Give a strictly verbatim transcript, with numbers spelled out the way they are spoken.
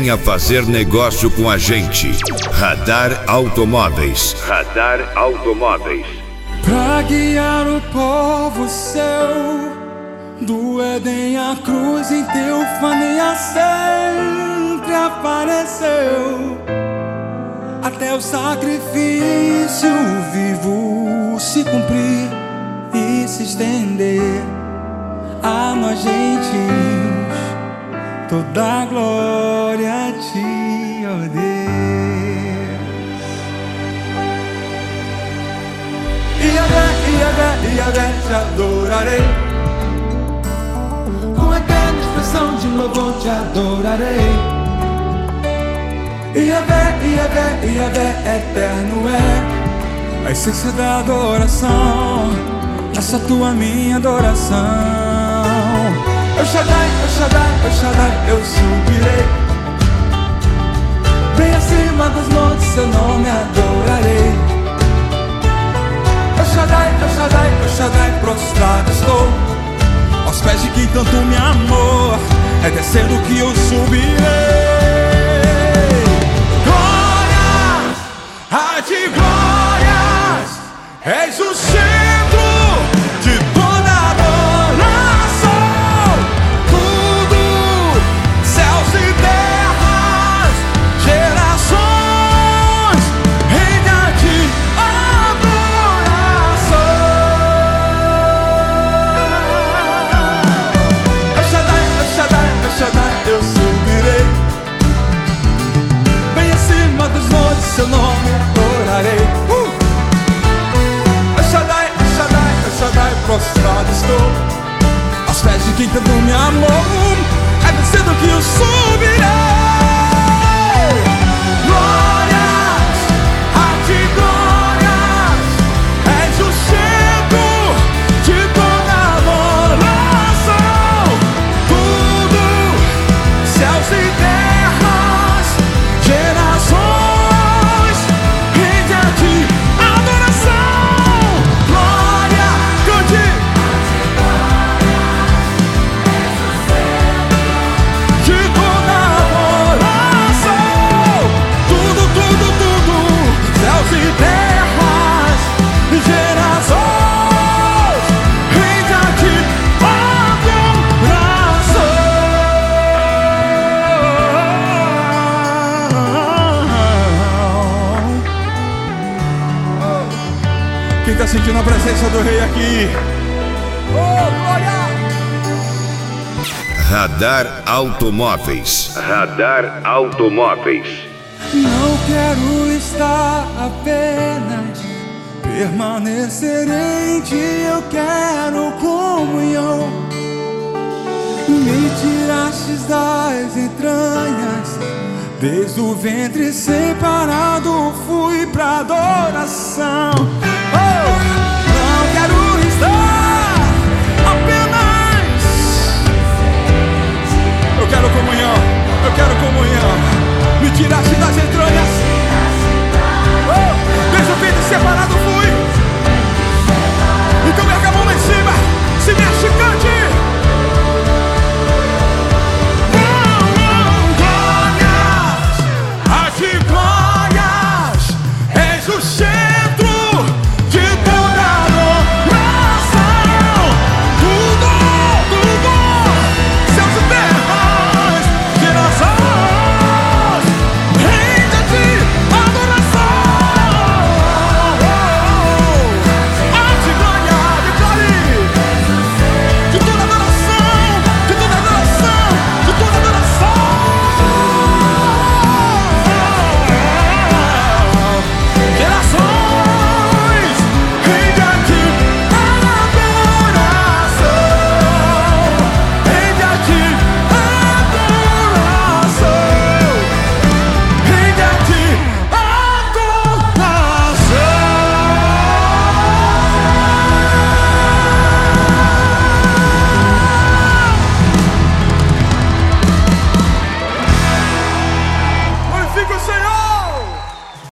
Venha fazer negócio com a gente. Radar Automóveis. Radar Automóveis. Pra guiar o povo seu, do Éden à cruz em Teofania sempre apareceu, até o sacrifício vivo se cumprir e se estender a nós gentios. Toda a glória a ti, ó Deus. Iavé, Iavé, Iavé, te adorarei, com eterna expressão de louvor te adorarei. Iavé, Iavé, Iavé, eterno é a essência da adoração, essa tua minha adoração. El Shaddai, El Shaddai, El Shaddai, eu subirei, bem acima dos montes seu nome adorarei. El Shaddai, El Shaddai, El Shaddai, prostrado estou aos pés de quem tanto me amou, é descendo que eu subirei. Glórias, a ti glórias, és o centro de toda adoração. Tudo, céus e terras, gerações, rende a ti adoração. El Shaddai, El Shaddai, El Shaddai, eu subirei, bem acima dos montes seu nome adorarei. uh! El Shaddai, El Shaddai, El Shaddai, prostrado estou aos pés de quem tanto me amou, é descendo que eu subirei. Glórias, a ti glórias, és o centro de toda adoração. Tudo, céus e terras, gerações, rende a ti adoração. Glória, cante. De toda adoração. Tudo, tudo, tudo, céus e terras, gerações, rende a ti adoração. Quem tá sentindo a presença do rei aqui? Oh, glória! Radar Automóveis. Radar Automóveis. Não quero estar apenas, permanecer em ti, eu quero comunhão. Me tirastes das entranhas, desde o ventre separado fui pra adoração. Oh!